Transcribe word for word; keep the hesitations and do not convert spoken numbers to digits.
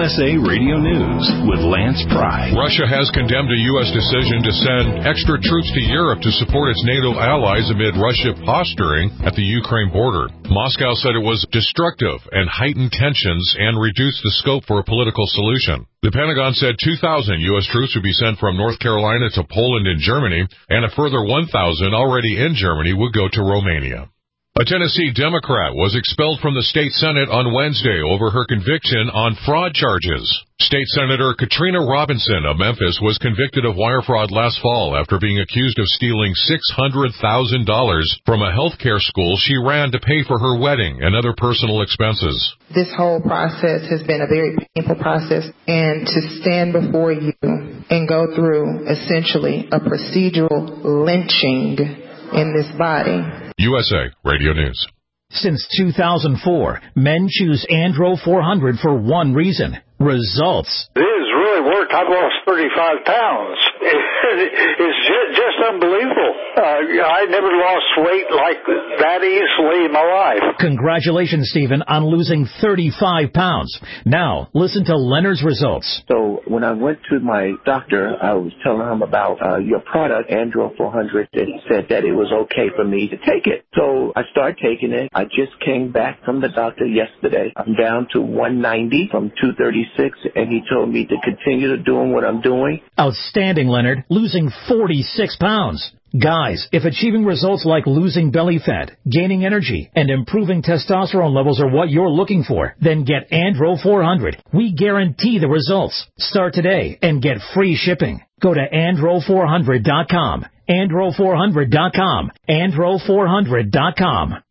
S A Radio News with Lance Pry. Russia has condemned a U S decision to send extra troops to Europe to support its NATO allies amid Russia posturing at the Ukraine border. Moscow said it was destructive and heightened tensions and reduced the scope for a political solution. The Pentagon said two thousand U S troops would be sent from North Carolina to Poland and Germany, and a further one thousand already in Germany would go to Romania. A Tennessee Democrat was expelled from the state Senate on Wednesday over her conviction on fraud charges. State Senator Katrina Robinson of Memphis was convicted of wire fraud last fall after being accused of stealing six hundred thousand dollars from a health care school she ran to pay for her wedding and other personal expenses. This whole process has been a very painful process, and to stand before you and go through essentially a procedural lynching in this body. U S A Radio News. Since two thousand four, men choose Andro four hundred for one reason: results. It has really worked. I've lost thirty-five pounds. It's just unbelievable. Uh, I never lost weight like that easily in my life. Congratulations, Stephen, on losing thirty-five pounds. Now, listen to Leonard's results. So when I went to my doctor, I was telling him about uh, your product, Andro four hundred, and he said that it was okay for me to take it. So I started taking it. I just came back from the doctor yesterday. I'm down to one ninety from two thirty-six, and he told me to continue to doing what I'm doing. Outstanding, Leonard, losing forty-six pounds. Guys, if achieving results like losing belly fat, gaining energy, and improving testosterone levels are what you're looking for, then get Andro four hundred. We guarantee the results. Start today and get free shipping. Go to andro four hundred dot com. andro four hundred dot com. andro four hundred dot com.